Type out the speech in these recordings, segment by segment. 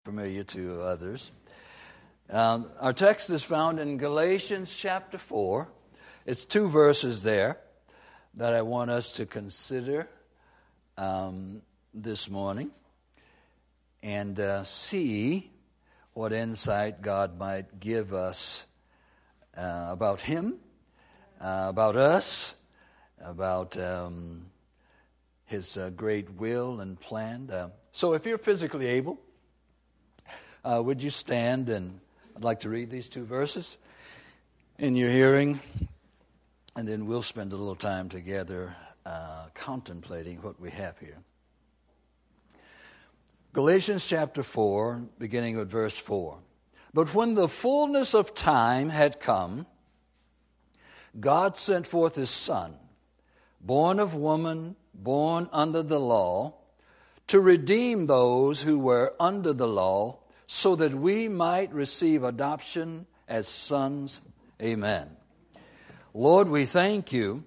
familiar to others. Our text is found in Galatians chapter 4. It's 2 verses there that I want us to consider this morning and see what insight God might give us about Him, about us, about His great will and plan. So if you're physically able, would you stand, and I'd like to read these 2 verses in your hearing, and then we'll spend a little time together contemplating what we have here. Galatians chapter 4, beginning with verse 4. But when the fullness of time had come, God sent forth His Son, born of woman, born under the law, to redeem those who were under the law, so that we might receive adoption as sons. Amen. Lord, we thank You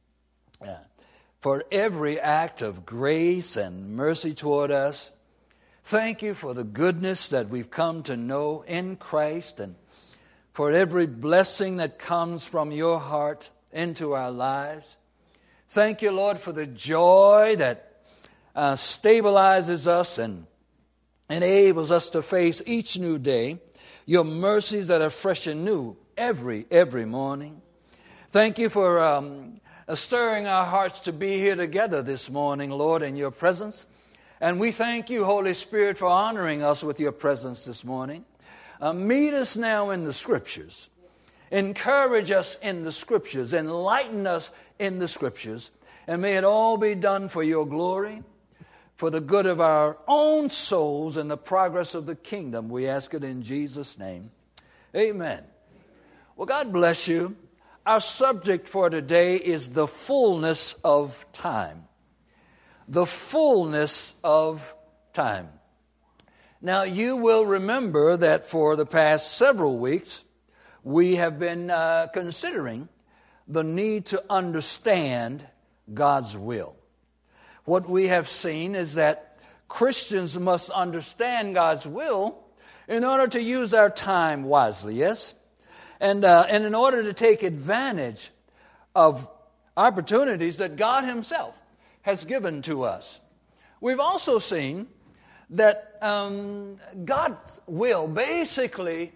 for every act of grace and mercy toward us. Thank You for the goodness that we've come to know in Christ, and for every blessing that comes from Your heart into our lives. Thank You, Lord, for the joy that stabilizes us and enables us to face each new day. Your mercies that are fresh and new every morning. Thank You for stirring our hearts to be here together this morning, Lord, in Your presence. And we thank You, Holy Spirit, for honoring us with Your presence this morning. Meet us now in the Scriptures. Encourage us in the Scriptures. Enlighten us in the Scriptures. And may it all be done for Your glory, for the good of our own souls and the progress of the kingdom. We ask it in Jesus' name. Amen. Well, God bless you. Our subject for today is the fullness of time. The fullness of time. Now, you will remember that for the past several weeks, we have been considering the need to understand God's will. What we have seen is that Christians must understand God's will in order to use our time wisely, yes? And in order to take advantage of opportunities that God Himself has given to us. We've also seen that God's will, basically,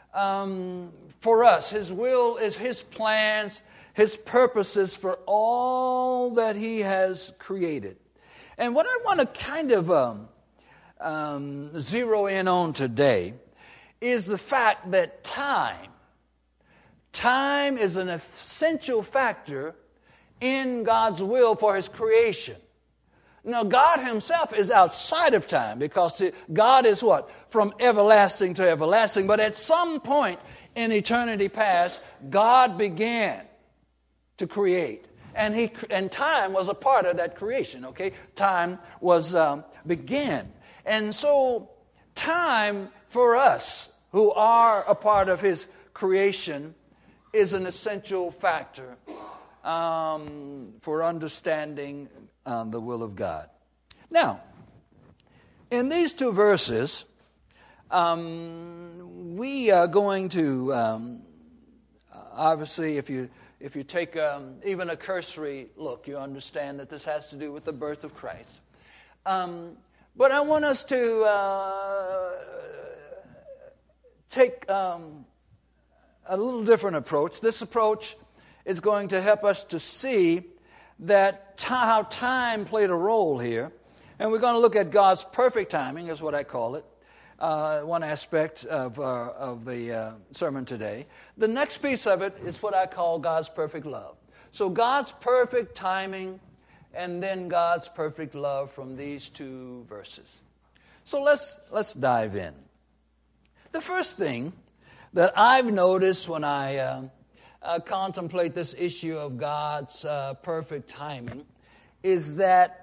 for us, His will is His plans, His purposes for all that He has created. And what I want to kind of zero in on today is the fact that time is an essential factor in God's will for His creation. Now, God Himself is outside of time because God is what? From everlasting to everlasting. But at some point in eternity past, God began to create. And time was a part of that creation, okay? Time was began. And so time for us who are a part of His creation is an essential factor for understanding the will of God. Now, in these 2 verses, we are going to, obviously, if you take even a cursory look, you understand that this has to do with the birth of Christ. But I want us to take a little different approach. This approach is going to help us to see that how time played a role here. And we're going to look at God's perfect timing, is what I call it. One aspect of the sermon today. The next piece of it is what I call God's perfect love. So God's perfect timing and then God's perfect love from these 2 verses. So let's dive in. The first thing that I've noticed when I contemplate this issue of God's perfect timing is that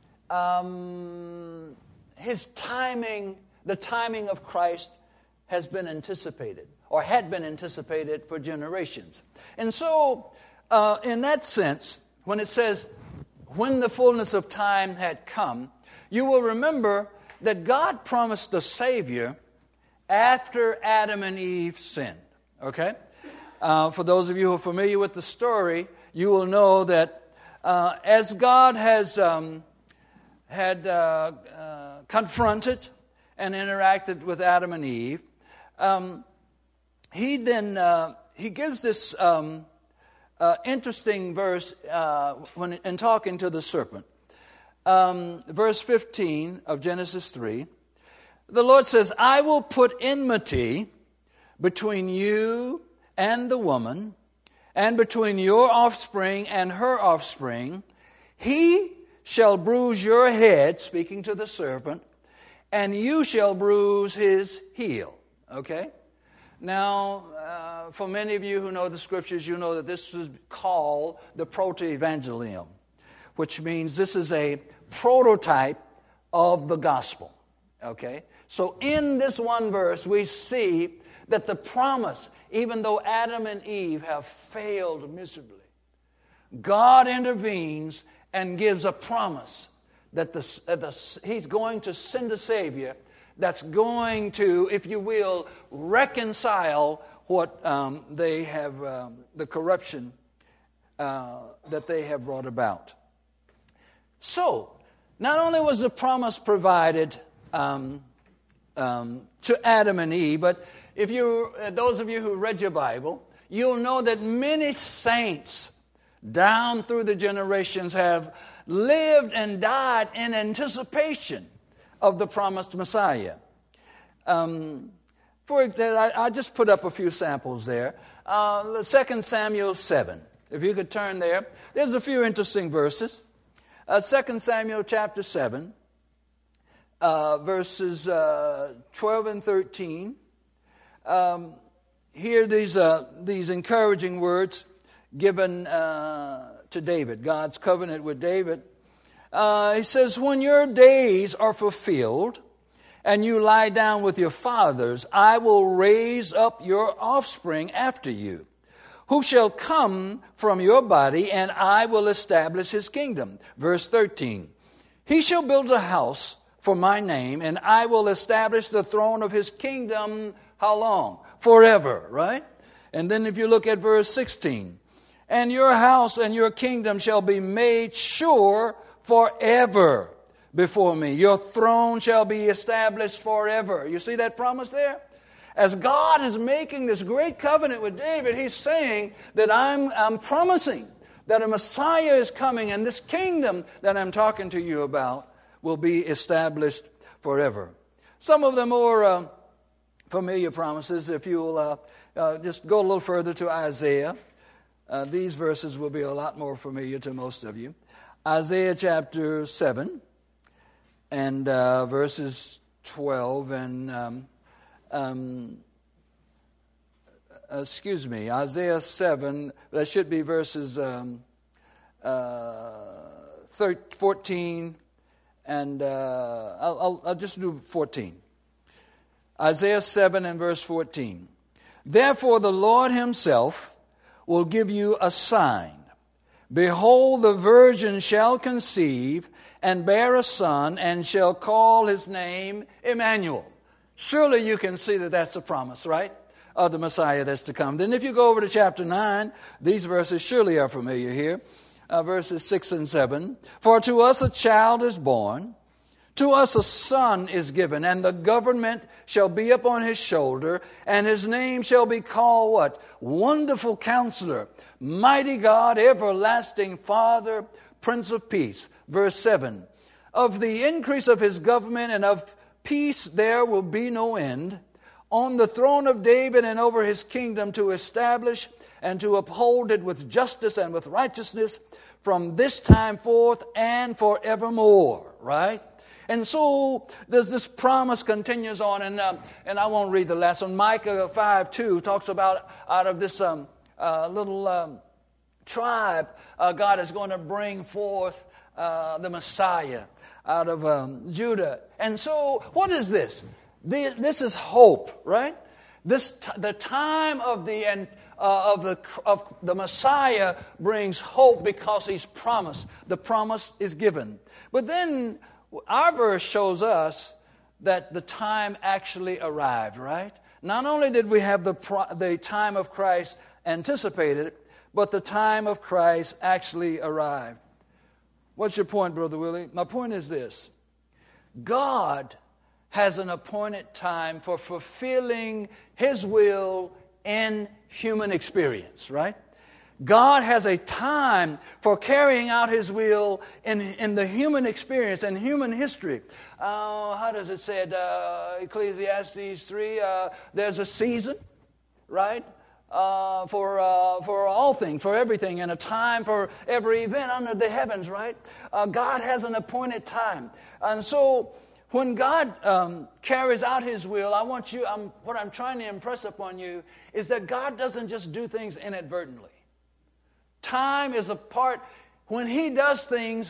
His timing, the timing of Christ, has been anticipated or had been anticipated for generations. And so, in that sense, when it says, when the fullness of time had come, you will remember that God promised a Savior after Adam and Eve sinned. Okay? For those of you who are familiar with the story, you will know that as God has confronted and interacted with Adam and Eve, he gives this interesting verse when in talking to the serpent. Verse 15 of Genesis 3, the Lord says, I will put enmity between you and the woman, and between your offspring and her offspring. He shall bruise your head, speaking to the serpent, and you shall bruise his heel. Okay? Now, for many of you who know the Scriptures, you know that this is called the proto-evangelium, which means this is a prototype of the gospel. Okay? So in this one verse, we see that the promise, even though Adam and Eve have failed miserably, God intervenes and gives a promise that He's going to send a Savior that's going to, if you will, reconcile what they have, the corruption that they have brought about. So, not only was the promise provided to Adam and Eve, but if you, those of you who read your Bible, you'll know that many saints down through the generations have lived and died in anticipation of the promised Messiah. I just put up a few samples there. 2 Samuel 7. If you could turn there. There's a few interesting verses. 2 Samuel chapter 7, verses 12 and 13. Hear these encouraging words given to David, God's covenant with David. He says, when your days are fulfilled and you lie down with your fathers, I will raise up your offspring after you, who shall come from your body, and I will establish his kingdom. Verse 13, he shall build a house for my name, and I will establish the throne of his kingdom. How long? Forever, right? And then if you look at verse 16, and your house and your kingdom shall be made sure forever before me. Your throne shall be established forever. You see that promise there? As God is making this great covenant with David, he's saying that I'm promising that a Messiah is coming, and this kingdom that I'm talking to you about will be established forever. Some of the more familiar promises, if you'll just go a little further to Isaiah, these verses will be a lot more familiar to most of you. Isaiah chapter 7 and verses 12 and Isaiah 7, that should be verses 14 and I'll just do 14. Isaiah 7 and verse 14. Therefore the Lord himself will give you a sign. Behold, the virgin shall conceive and bear a son, and shall call his name Emmanuel. Surely you can see that that's a promise, right? Of the Messiah that's to come. Then if you go over to chapter 9, these verses surely are familiar here. Verses 6 and 7. For to us a child is born, to us a son is given, and the government shall be upon his shoulder, and his name shall be called what? Wonderful Counselor, Mighty God, Everlasting Father, Prince of Peace. Verse 7. Of the increase of his government and of peace there will be no end, on the throne of David and over his kingdom, to establish and to uphold it with justice and with righteousness from this time forth and forevermore. Right? And so this promise continues on, and I won't read the lesson. Micah 5:2 talks about out of this little tribe, God is going to bring forth the Messiah out of Judah. And so, what is this? This is hope, right? The time of the Messiah brings hope because he's promised. The promise is given. But then our verse shows us that the time actually arrived, right? Not only did we have the time of Christ anticipated, but the time of Christ actually arrived. What's your point, Brother Willie? My point is this. God has an appointed time for fulfilling His will in human experience, right? God has a time for carrying out His will in the human experience and human history. How does it say it? Ecclesiastes 3, there's a season, right? For all things, for everything, and a time for every event under the heavens, right? God has an appointed time. And so when God carries out His will, what I'm trying to impress upon you is that God doesn't just do things inadvertently. Time is a part, when He does things,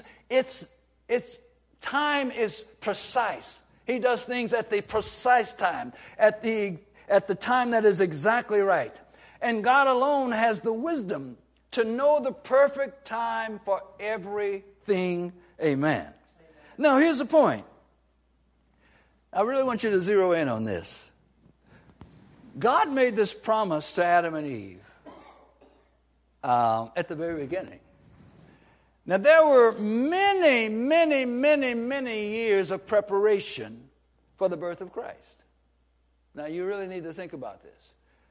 time is precise. He does things at the precise time, at the time that is exactly right. And God alone has the wisdom to know the perfect time for everything. Amen. Now, here's the point. I really want you to zero in on this. God made this promise to Adam and Eve at the very beginning. Now, there were many, many, many, many years of preparation for the birth of Christ. Now, you really need to think about this.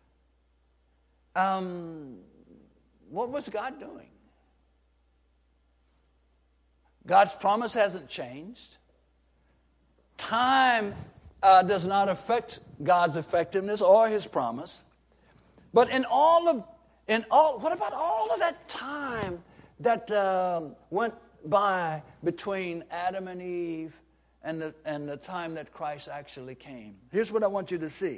What was God doing? God's promise hasn't changed. Time does not affect God's effectiveness or His promise. But what about all of that time that went by between Adam and Eve and the time that Christ actually came? Here's what I want you to see.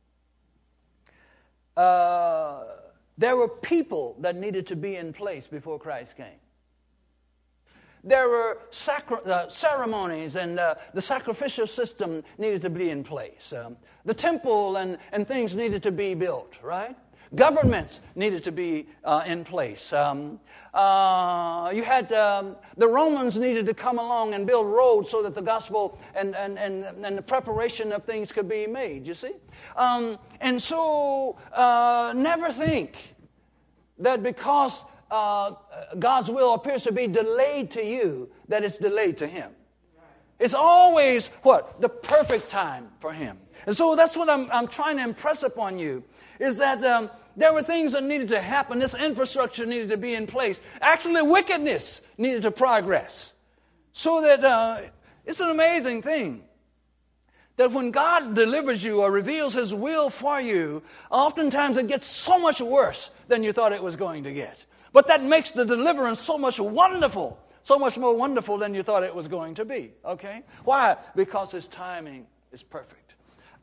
There were people that needed to be in place before Christ came. There were ceremonies, and the sacrificial system needed to be in place. The temple and things needed to be built, right? Governments needed to be in place. You had the Romans needed to come along and build roads so that the gospel and the preparation of things could be made, you see? And so never think that because God's will appears to be delayed to you, that it's delayed to Him. It's always what? The perfect time for Him. And so that's what I'm trying to impress upon you, is that there were things that needed to happen. This infrastructure needed to be in place. Actually, wickedness needed to progress. So that it's an amazing thing that when God delivers you or reveals His will for you, oftentimes it gets so much worse than you thought it was going to get. But that makes the deliverance so much wonderful, so much more wonderful than you thought it was going to be. Okay? Why? Because His timing is perfect.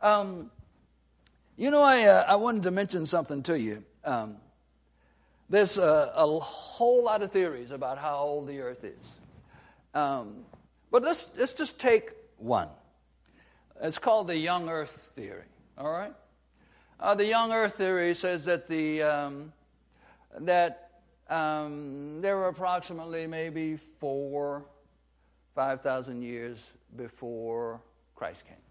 I wanted to mention something to you. There's a whole lot of theories about how old the earth is. But let's just take one. It's called the young earth theory. All right? The young earth theory says that there were approximately maybe 5,000 years before Christ came.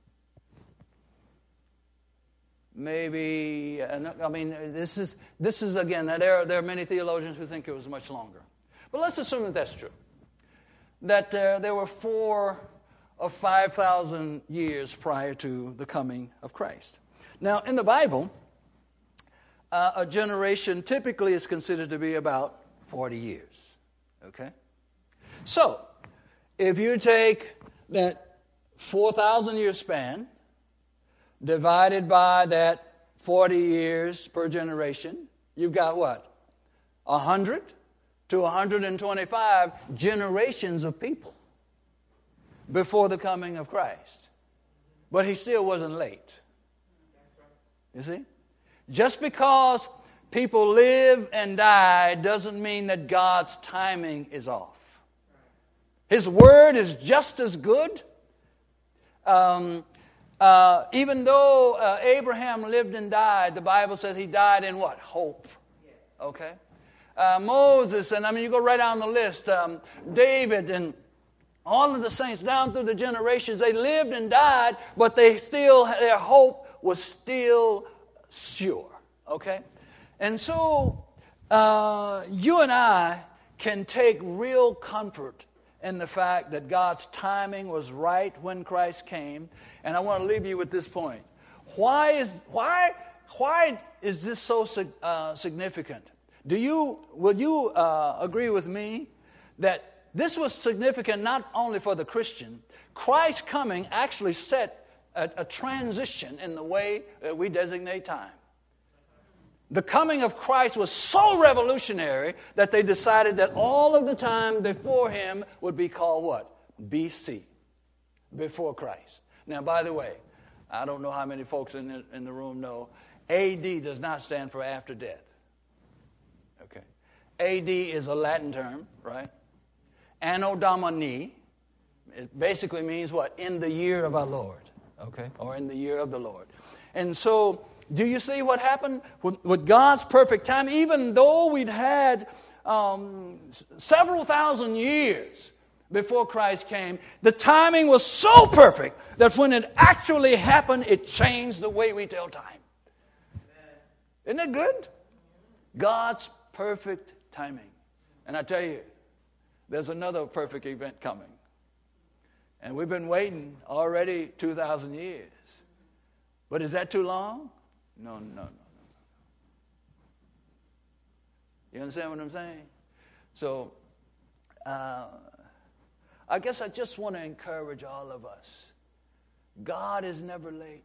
Maybe, this is again, there are many theologians who think it was much longer. But let's assume that that's true. That there were 4,000 or 5,000 years prior to the coming of Christ. Now, in the Bible, a generation typically is considered to be about 40 years. Okay? So, if you take that 4,000 year span, divided by that 40 years per generation, you've got what? 100 to 125 generations of people before the coming of Christ. But He still wasn't late. You see? Just because people live and die doesn't mean that God's timing is off. His word is just as good. Even though Abraham lived and died, the Bible says he died in what? Hope. Okay? Moses, and you go right down the list. David and All of the saints down through the generations, they lived and died, but their hope was still sure. Okay? And so you and I can take real comfort in the fact that God's timing was right when Christ came. And I want to leave you with this point. Why is this so significant? Will you agree with me that this was significant not only for the Christian? Christ's coming actually set a transition in the way that we designate time. The coming of Christ was so revolutionary that they decided that all of the time before him would be called what? BC, before Christ. Now, by the way, I don't know how many folks in the room know, AD does not stand for after death. Okay. AD is a Latin term, right? Anno Domini, it basically means what? In the year of our Lord, okay? Or in the year of the Lord. And so, do you see what happened with God's perfect time? Even though we'd had several thousand years before Christ came, the timing was so perfect that when it actually happened, it changed the way we tell time. Isn't that good? God's perfect timing. And I tell you, there's another perfect event coming. And we've been waiting already 2,000 years. But is that too long? No. You understand what I'm saying? So, I guess I just want to encourage all of us. God is never late.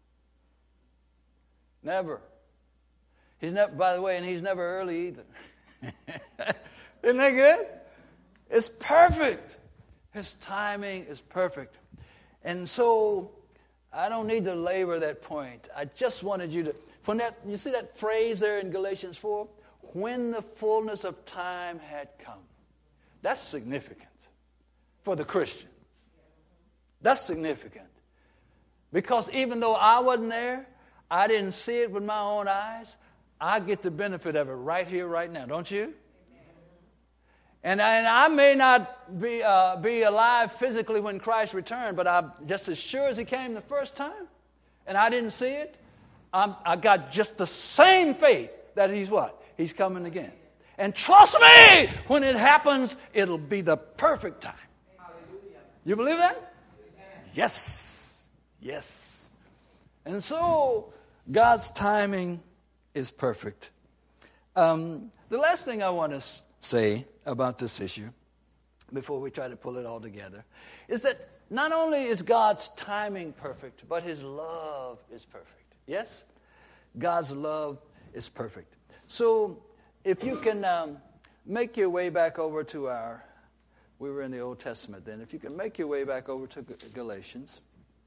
Never. He's never, by the way, and he's never early either. Isn't that good? It's perfect. His timing is perfect. And so, I don't need to labor that point. I just wanted you to, you see that phrase there in Galatians 4? When the fullness of time had come. That's significant for the Christian. That's significant. Because even though I wasn't there, I didn't see it with my own eyes, I get the benefit of it right here, right now. Don't you? And I may not be alive physically when Christ returned, but I'm just as sure as he came the first time, and I didn't see it, I got just the same faith that he's what? He's coming again. And trust me, when it happens, it'll be the perfect time. You believe that? Yes. Yes. And so, God's timing is perfect. The last thing I want to say about this issue, before we try to pull it all together, is that not only is God's timing perfect, but his love is perfect. Yes? God's love is perfect. So, if you can make your way back over to we were in the Old Testament then, if you can make your way back over to Galatians,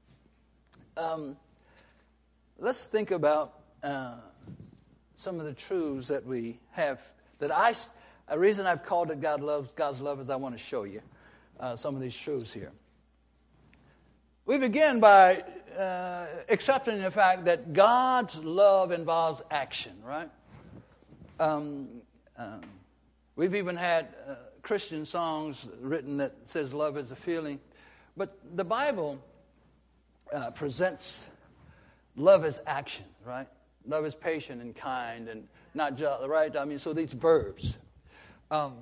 let's think about some of the truths that we have, a reason I've called it God's love is I want to show you some of these truths here. We begin by accepting the fact that God's love involves action, right? We've even had Christian songs written that says love is a feeling. But the Bible presents love as action, right? Love is patient and kind and not just, right? I mean, so these verbs. So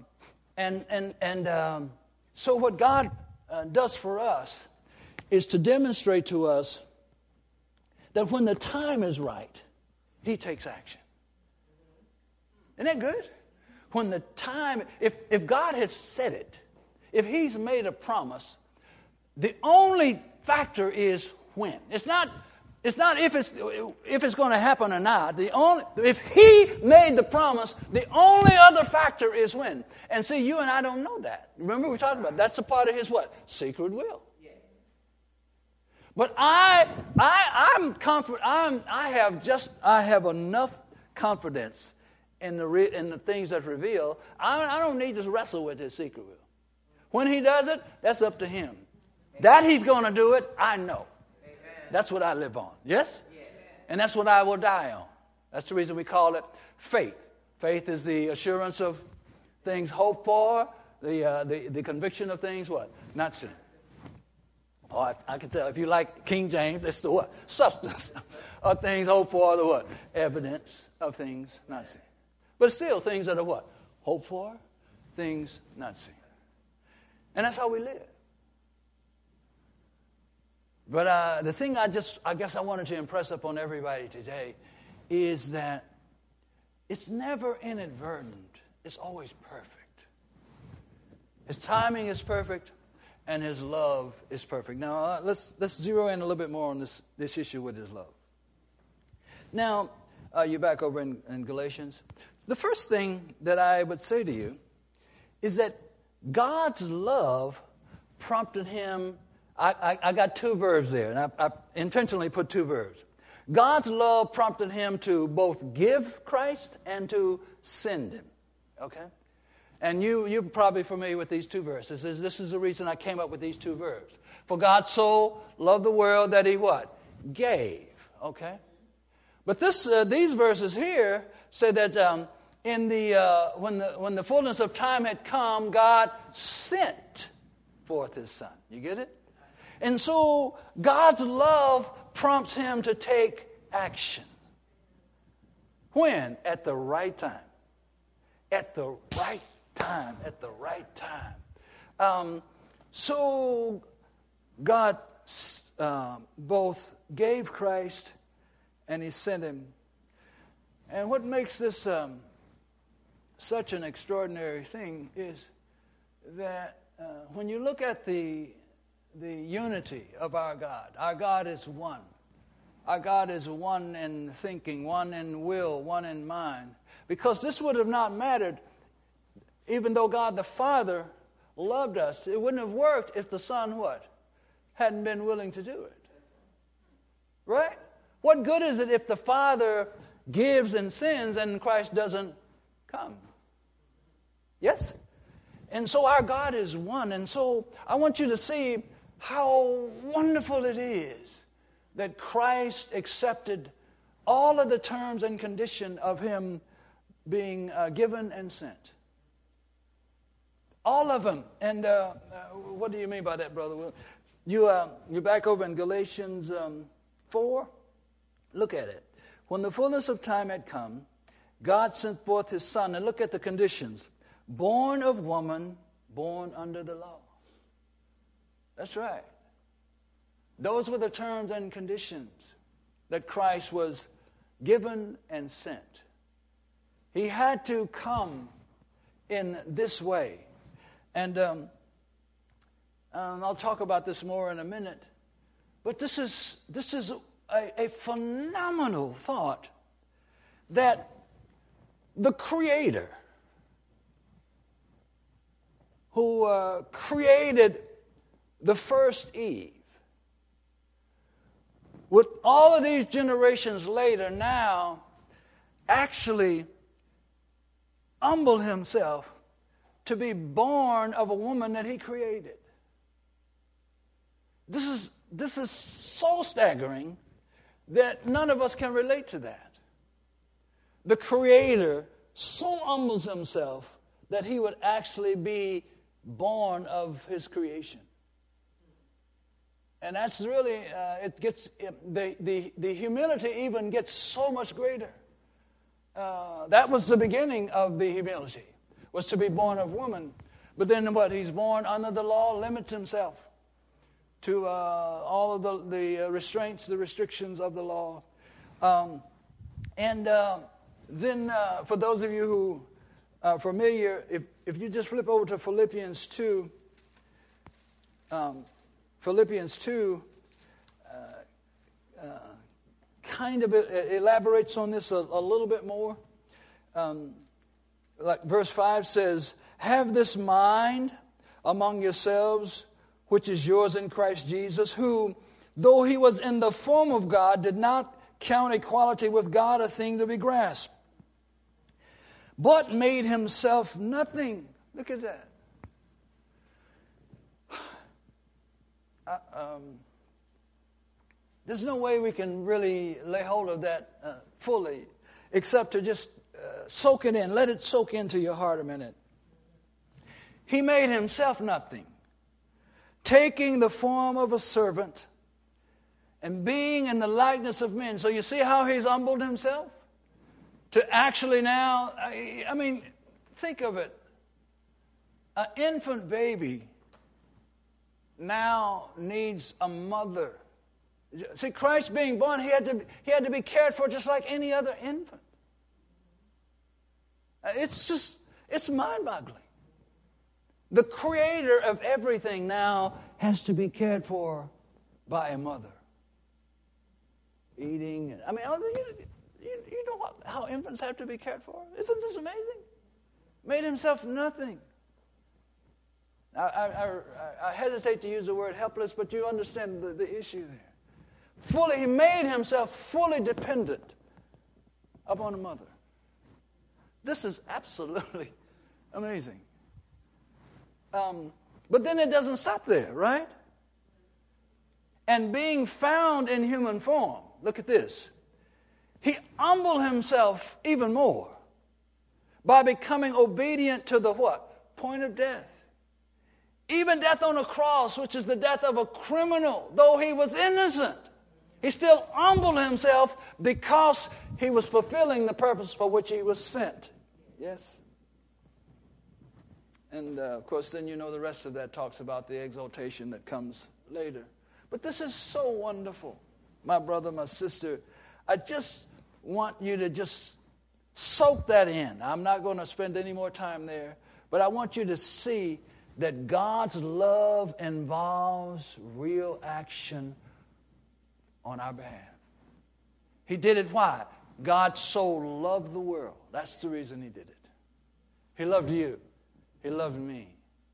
what God does for us is to demonstrate to us that when the time is right, he takes action. Isn't that good? When the time, if God has said it, if he's made a promise, the only factor is when. It's not if it's going to happen or not. If he made the promise, the only other factor is when. And see, you and I don't know that. Remember we talked about it. That's a part of his what? Secret will. Yes. But I'm confident. I have enough confidence in the things that reveal. I don't need to wrestle with his secret will. When he does it, that's up to him. Amen. That he's going to do it, I know. Amen. That's what I live on. Yes? Yes? And that's what I will die on. That's the reason we call it faith. Faith is the assurance of things hoped for, The conviction of things, what? Not sin. Oh, I can tell. If you like King James, it's the what? Substance of things hoped for, the what? Evidence of things not seen. But still, things that are what? Hoped for, things not seen. And that's how we live. But the thing I guess I wanted to impress upon everybody today is that it's never inadvertent. It's always perfect. His timing is perfect, and His love is perfect. Now, let's zero in a little bit more on this issue with His love. Now, you're back over in Galatians. The first thing that I would say to you is that God's love prompted Him. I got two verbs there, and I intentionally put two verbs. God's love prompted Him to both give Christ and to send Him. Okay? And you're probably familiar with these two verses. This is the reason I came up with these two verbs. For God so loved the world that He what? Gave. Okay? But these verses here say that when the fullness of time had come, God sent forth His Son. You get it? And so God's love prompts Him to take action. When? At the right time. At the right time. At the right time. So God both gave Christ and He sent Him. And what makes this such an extraordinary thing is that when you look at the unity of our God is one. Our God is one in thinking, one in will, one in mind. Because this would have not mattered, even though God the Father loved us. It wouldn't have worked if the Son, what? Hadn't been willing to do it. Right? What good is it if the Father gives and sends and Christ doesn't come? Yes? And so our God is one. And so I want you to see how wonderful it is that Christ accepted all of the terms and condition of Him being given and sent. All of them. And what do you mean by that, Brother? You're back over in Galatians 4. Look at it. When the fullness of time had come, God sent forth His Son. And look at the conditions. Born of woman, born under the law. That's right. Those were the terms and conditions that Christ was given and sent. He had to come in this way. And I'll talk about this more in a minute. But this is a phenomenal thought that the Creator who created the first Eve, with all of these generations later now, actually humble Himself to be born of a woman that He created. This is so staggering that none of us can relate to that. The Creator so humbles Himself that He would actually be born of His creation. And that's really, the humility even gets so much greater. That was the beginning of the humility, was to be born of woman. But then what? He's born under the law, limits Himself to all of the restraints, the restrictions of the law. Then for those of you who are familiar, if you just flip over to Philippians 2, Philippians 2 kind of elaborates on this a little bit more. Like verse 5 says, "Have this mind among yourselves, which is yours in Christ Jesus, who, though He was in the form of God, did not count equality with God a thing to be grasped, but made Himself nothing." Look at that. There's no way we can really lay hold of that fully, except to just soak it in. Let it soak into your heart a minute. He made himself nothing, taking the form of a servant and being in the likeness of men. So you see how he's humbled himself? To actually now, I mean, think of it. An infant baby now needs a mother. See, Christ being born, he had to be cared for just like any other infant. It's mind-boggling. The creator of everything now has to be cared for by a mother. Eating, I mean, you know how infants have to be cared for? Isn't this amazing? Made himself nothing. I hesitate to use the word helpless, but you understand the issue there. He made himself fully dependent upon a mother. This is absolutely amazing. But then it doesn't stop there, right? And being found in human form, look at this. He humbled himself even more by becoming obedient to the what? Point of death. Even death on a cross, which is the death of a criminal, though he was innocent. He still humbled himself because he was fulfilling the purpose for which he was sent. Yes? And, of course, then you know the rest of that talks about the exaltation that comes later. But this is so wonderful. My brother, my sister, I just want you to just soak that in. I'm not going to spend any more time there, but I want you to see that God's love involves real action on our behalf. He did it why? God so loved the world. That's the reason he did it. He loved you. He loved me.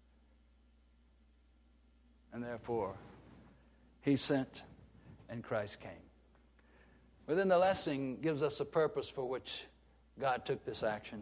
And therefore, he sent and Christ came. But then the lesson gives us a purpose for which God took this action.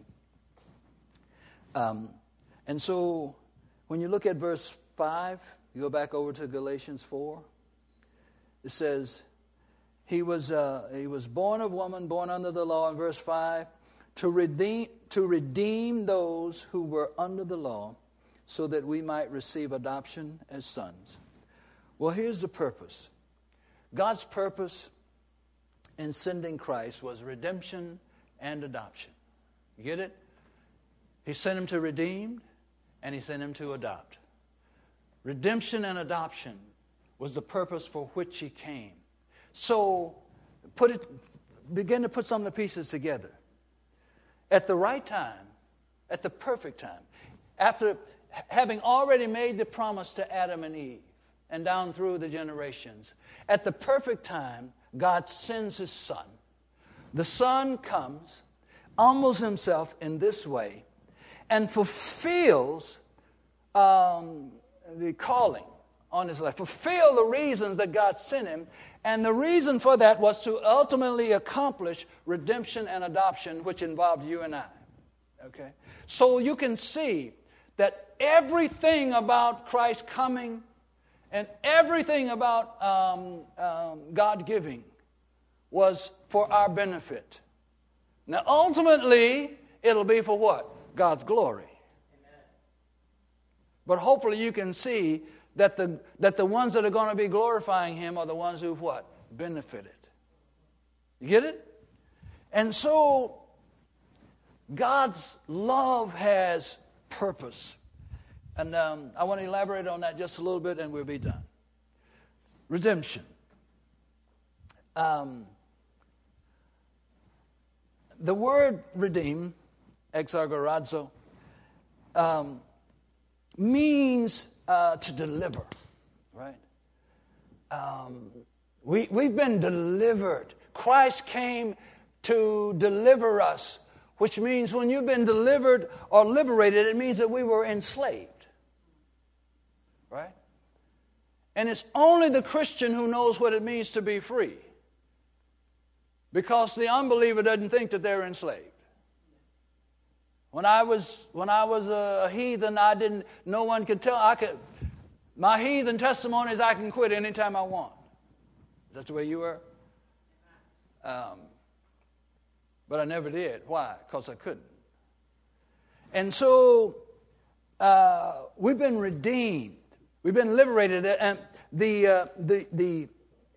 And so, when you look at verse 5, you go back over to Galatians 4, it says, he was born of woman, born under the law, in verse 5, to redeem those who were under the law, so that we might receive adoption as sons. Well, here's the purpose. God's purpose in sending Christ was redemption and adoption. You get it? He sent him to redeem, and he sent him to adopt. Redemption and adoption was the purpose for which he came. So, begin to put some of the pieces together. At the right time, at the perfect time, after having already made the promise to Adam and Eve, and down through the generations, at the perfect time, God sends his Son. The Son comes, humbles himself in this way, and fulfills the calling on his life, fulfill the reasons that God sent him. And the reason for that was to ultimately accomplish redemption and adoption, which involved you and I. Okay? So you can see that everything about Christ coming and everything about God giving was for our benefit. Now, ultimately, it'll be for what? God's glory. Amen. But hopefully you can see that the ones that are going to be glorifying him are the ones who've what? Benefited. You get it? And so, God's love has purpose. And I want to elaborate on that just a little bit and we'll be done. Redemption. The word redeem, exagorazo, means to deliver, right? We've been delivered. Christ came to deliver us, which means when you've been delivered or liberated, it means that we were enslaved. Right? And it's only the Christian who knows what it means to be free. Because the unbeliever doesn't think that they're enslaved. When I was a heathen, no one could tell. My heathen testimony is I can quit anytime I want. Is that the way you were? But I never did. Why? Because I couldn't. And so we've been redeemed. We've been liberated. And the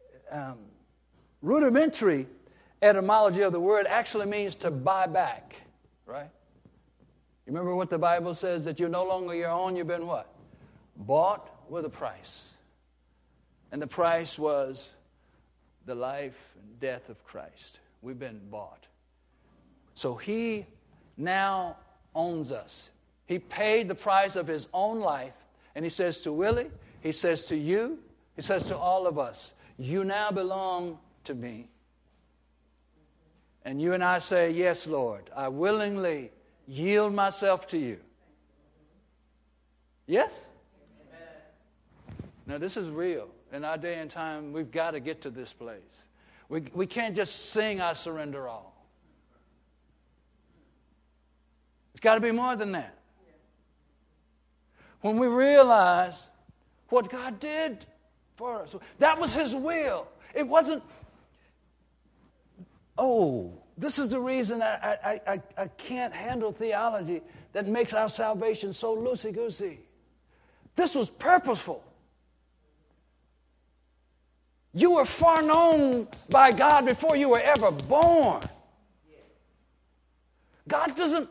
rudimentary etymology of the word actually means to buy back, right? You remember what the Bible says, that you're no longer your own, you've been what? Bought with a price. And the price was the life and death of Christ. We've been bought. So he now owns us. He paid the price of his own life. And he says to Willie, he says to you, he says to all of us, you now belong to me. And you and I say, yes, Lord, I willingly yield myself to you. Yes? Amen. Now this is real. In our day and time, we've got to get to this place. We can't just sing I surrender all. It's got to be more than that. When we realize what God did for us, that was his will. It wasn't, this is the reason I can't handle theology that makes our salvation so loosey-goosey. This was purposeful. You were foreknown by God before you were ever born. God doesn't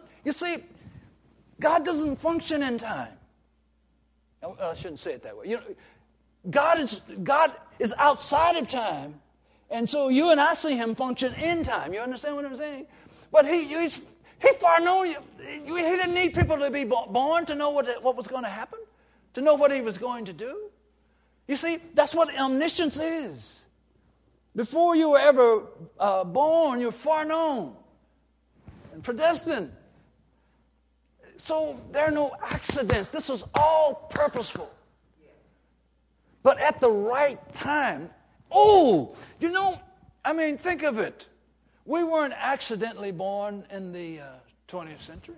function in time. I shouldn't say it that way. God is outside of time, and so you and I see him function in time. You understand what I'm saying? But he foreknown you. He didn't need people to be born to know what was going to happen, to know what he was going to do. You see, that's what omniscience is. Before you were ever born, you're foreknown and predestined. So there are no accidents. This was all purposeful. But at the right time, think of it. We weren't accidentally born in the 20th century.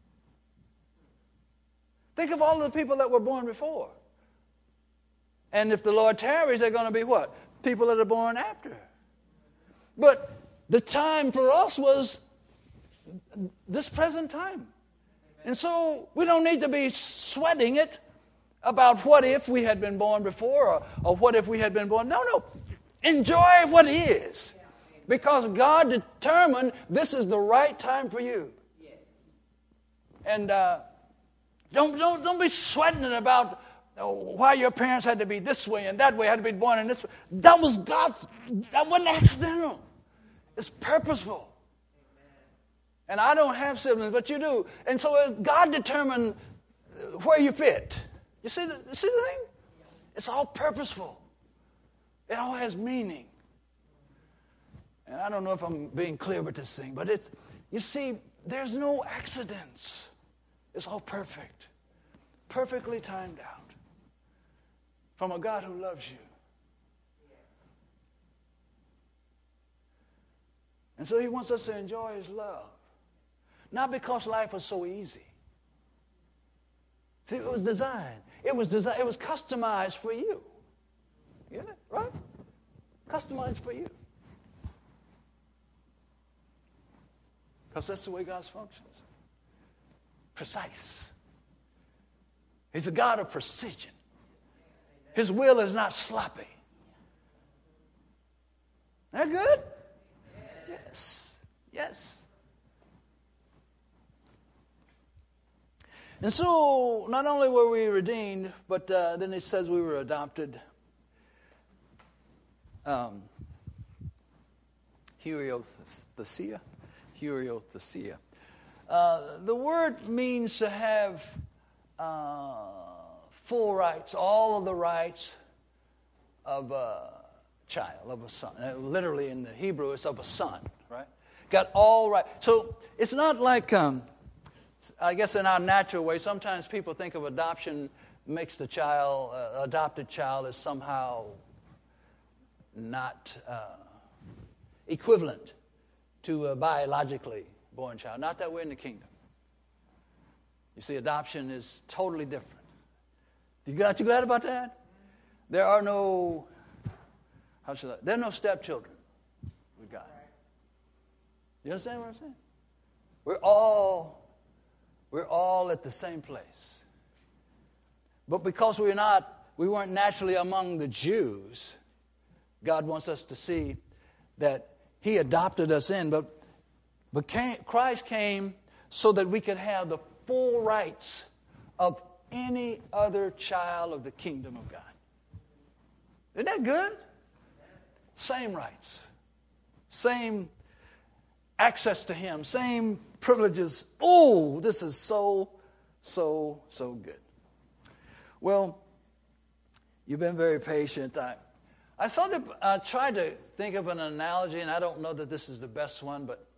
Think of all the people that were born before. And if the Lord tarries, they're going to be what? People that are born after. But the time for us was this present time. And so we don't need to be sweating it about what if we had been born before or what if we had been born. No. Enjoy what is. Because God determined this is the right time for you. Yes. And don't be sweating it about why your parents had to be this way and that way, had to be born in this way. That was God's. That wasn't accidental. It's purposeful. And I don't have siblings, but you do. And so God determined where you fit. You see the thing? It's all purposeful. It all has meaning. And I don't know if I'm being clear with this thing, but you see, there's no accidents. It's all perfect. Perfectly timed out. From a God who loves you. And so he wants us to enjoy his love. Not because life was so easy. See, it was designed. It was customized for you. You get it? Right? Customized for you. Because that's the way God functions. Precise. He's a God of precision. His will is not sloppy. That good? Yes. And so, not only were we redeemed, but then it says we were adopted. Huriothesia. The word means to have full rights, all of the rights of a child, of a son. Literally in the Hebrew, it's of a son, right? Got all right. So it's not like, I guess in our natural way, sometimes people think of adoption makes the adopted child as somehow not equivalent to a biologically born child. Not that way in the kingdom. You see, adoption is totally different. You glad about that? There are no, there are no stepchildren with God. You understand what I'm saying? We're all at the same place. But because we weren't naturally among the Jews, God wants us to see that He adopted us in. But Christ came so that we could have the full rights of any other child of the kingdom of God. Isn't that good? Same rights. Same access to Him. Same privileges. Oh, this is so good. Well, you've been very patient. I tried to think of an analogy, and I don't know that this is the best one, but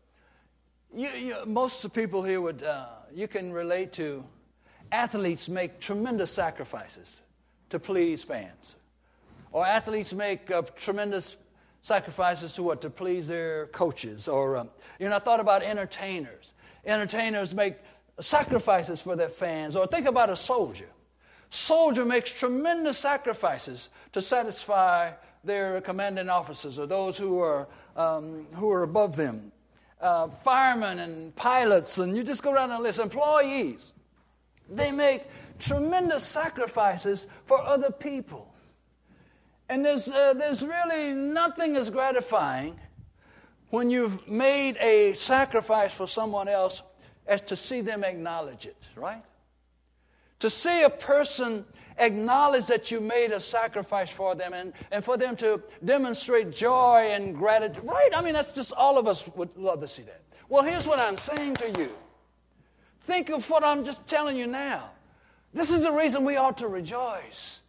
most of the people here you can relate to athletes make tremendous sacrifices to please fans. Or athletes make tremendous sacrifices to please their coaches. Or, I thought about entertainers. Entertainers make sacrifices for their fans. Or think about a soldier. Soldier makes tremendous sacrifices to satisfy their commanding officers or those who are above them. Firemen and pilots, and you just go down the list. Employees, they make tremendous sacrifices for other people. And there's really nothing as gratifying when you've made a sacrifice for someone else as to see them acknowledge it, right? To see a person acknowledge that you made a sacrifice for them and for them to demonstrate joy and gratitude, right? I mean, that's just all of us would love to see that. Well, here's what I'm saying to you. Think of what I'm just telling you now. This is the reason we ought to rejoice.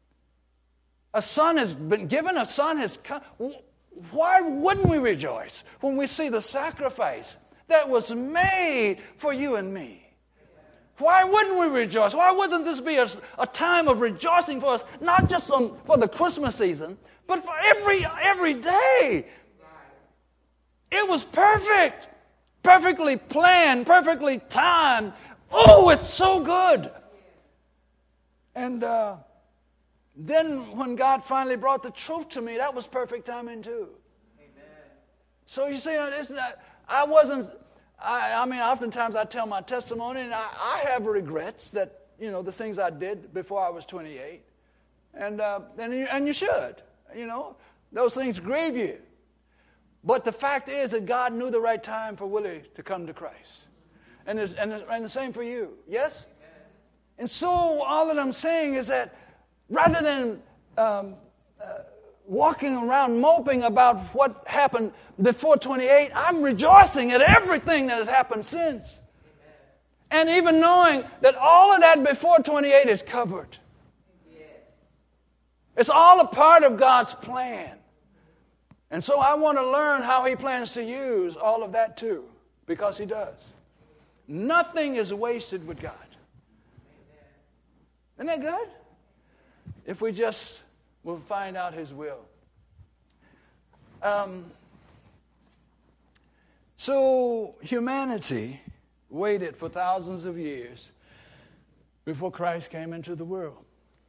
A son has been given, a son has come. Why wouldn't we rejoice when we see the sacrifice that was made for you and me? Why wouldn't we rejoice? Why wouldn't this be a time of rejoicing for us, not just for the Christmas season, but for every day? It was perfect, perfectly planned, perfectly timed. Oh, it's so good. And then when God finally brought the truth to me, that was perfect timing too. Amen. So you see, oftentimes I tell my testimony, and I have regrets that, the things I did before I was 28. And you should, those things grieve you. But the fact is that God knew the right time for Willie to come to Christ. And the same for you, yes? And so all that I'm saying is that rather than walking around moping about what happened before 28, I'm rejoicing at everything that has happened since. Amen. And even knowing that all of that before 28 is covered. Yes. It's all a part of God's plan. And so I want to learn how He plans to use all of that too, because He does. Nothing is wasted with God. Isn't that good? If we just will find out His will. So humanity waited for thousands of years before Christ came into the world.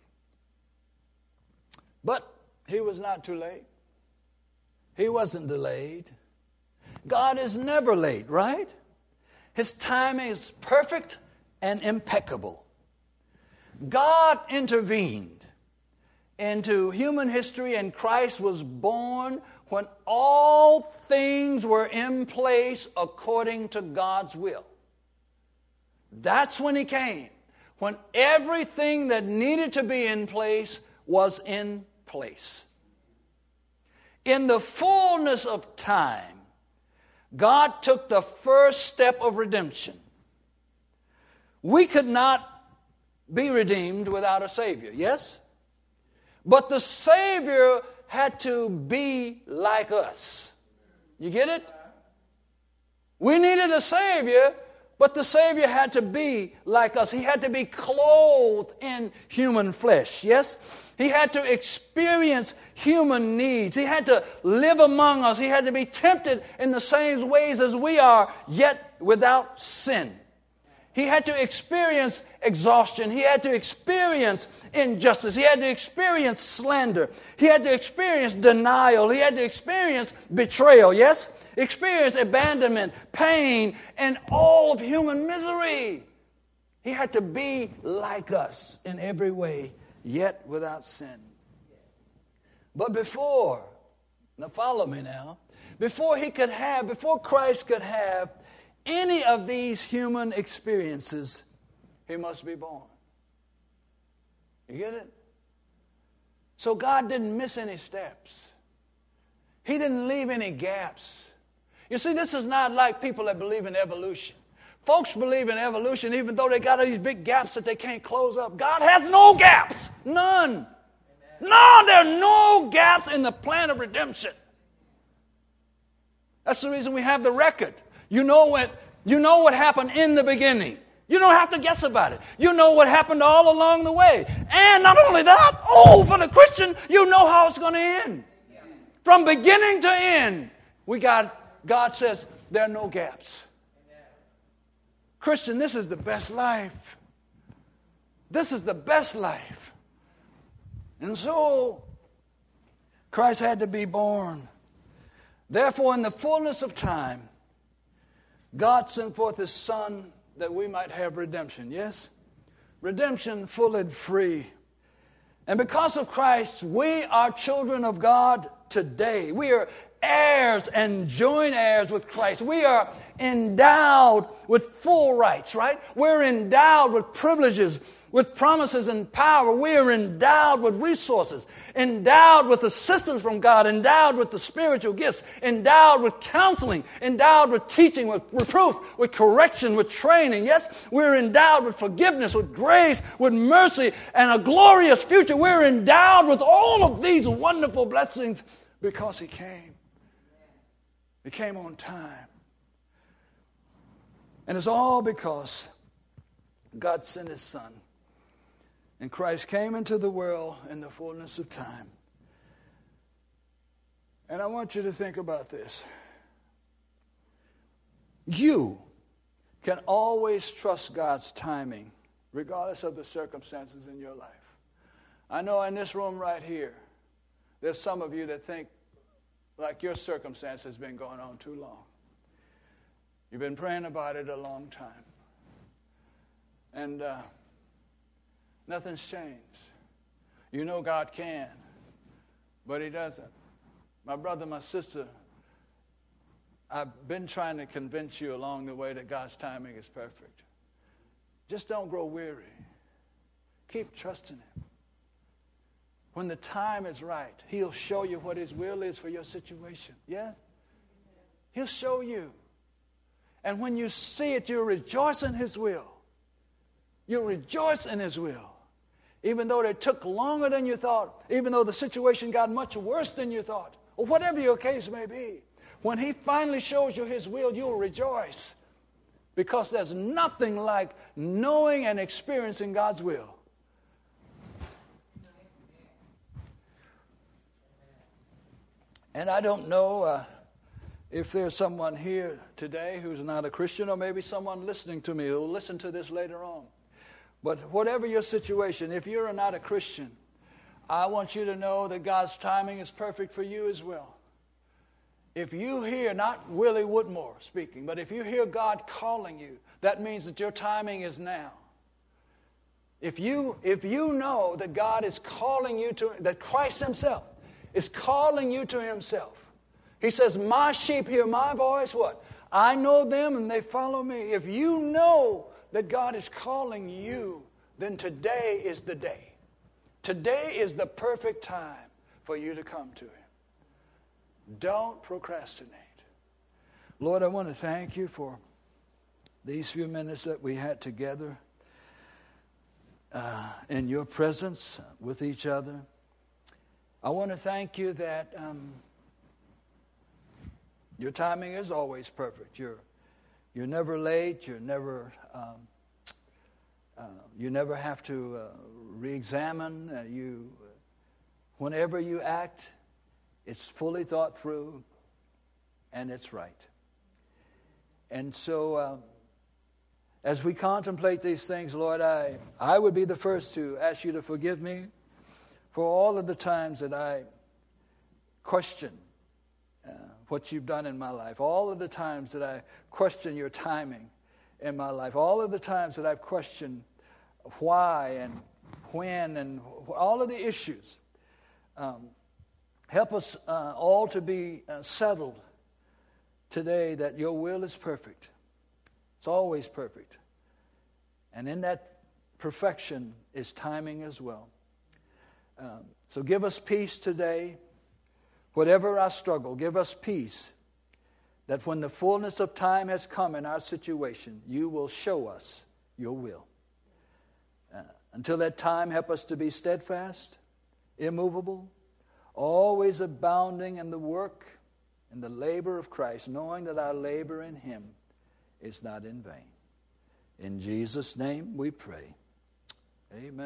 But He was not too late. He wasn't delayed. God is never late, right? His timing is perfect and impeccable. God intervened into human history, and Christ was born when all things were in place according to God's will. That's when He came, when everything that needed to be in place was in place. In the fullness of time, God took the first step of redemption. We could not be redeemed without a Savior, yes? But the Savior had to be like us. You get it? We needed a Savior, but the Savior had to be like us. He had to be clothed in human flesh, yes? He had to experience human needs. He had to live among us. He had to be tempted in the same ways as we are, yet without sin. He had to experience exhaustion. He had to experience injustice. He had to experience slander. He had to experience denial. He had to experience betrayal, yes? Experience abandonment, pain, and all of human misery. He had to be like us in every way, yet without sin. But before, now follow me now, before Christ could have any of these human experiences, he must be born. You get it? So God didn't miss any steps. He didn't leave any gaps. You see, this is not like people that believe in evolution. Folks believe in evolution even though they got these big gaps that they can't close up. God has no gaps. None. Amen. No, there are no gaps in the plan of redemption. That's the reason we have the record. You know what happened in the beginning. You don't have to guess about it. You know what happened all along the way. And not only that, for the Christian, you know how it's going to end. From beginning to end, God says there are no gaps. Christian, this is the best life. This is the best life. And so, Christ had to be born. Therefore, in the fullness of time, God sent forth His Son that we might have redemption. Yes? Redemption full and free. And because of Christ, we are children of God today. We are heirs and joint heirs with Christ. We are endowed with full rights, right? We're endowed with privileges, with promises and power. We are endowed with resources, endowed with assistance from God, endowed with the spiritual gifts, endowed with counseling, endowed with teaching, with reproof, with correction, with training. Yes, we're endowed with forgiveness, with grace, with mercy, and a glorious future. We're endowed with all of these wonderful blessings because He came. He came on time. And it's all because God sent His Son. And Christ came into the world in the fullness of time. And I want you to think about this. You can always trust God's timing, regardless of the circumstances in your life. I know in this room right here, there's some of you that think like your circumstance has been going on too long. You've been praying about it a long time. And nothing's changed. You know God can, but He doesn't. My brother, my sister, I've been trying to convince you along the way that God's timing is perfect. Just don't grow weary. Keep trusting Him. When the time is right, He'll show you what His will is for your situation. Yeah? He'll show you. And when you see it, you'll rejoice in His will. You'll rejoice in His will. Even though it took longer than you thought, even though the situation got much worse than you thought, or whatever your case may be, when He finally shows you His will, you'll rejoice. Because there's nothing like knowing and experiencing God's will. And I don't know if there's someone here today who's not a Christian, or maybe someone listening to me who will listen to this later on. But whatever your situation, if you're not a Christian, I want you to know that God's timing is perfect for you as well. If you hear, not Willie Woodmore speaking, but if you hear God calling you, that means that your timing is now. If you know that God is calling you to, that Christ Himself is calling you to Himself. He says, my sheep hear my voice, what? I know them and they follow me. If you know that God is calling you, then today is the day. Today is the perfect time for you to come to Him. Don't procrastinate. Lord, I want to thank You for these few minutes that we had together in Your presence with each other. I want to thank You that Your timing is always perfect. You're never late. You never have to re-examine. Whenever you act, it's fully thought through, and it's right. And so, as we contemplate these things, Lord, I would be the first to ask You to forgive me for all of the times that I question what You've done in my life, all of the times that I question Your timing in my life. All of the times that I've questioned why and when and all of the issues. Help us all to be settled today that your will is perfect. It's always perfect. And in that perfection is timing as well. So give us peace today. Whatever our struggle, give us peace that when the fullness of time has come in our situation, you will show us your will. Until that time, help us to be steadfast, immovable, always abounding in the work and the labor of Christ, knowing that our labor in Him is not in vain. In Jesus' name we pray. Amen.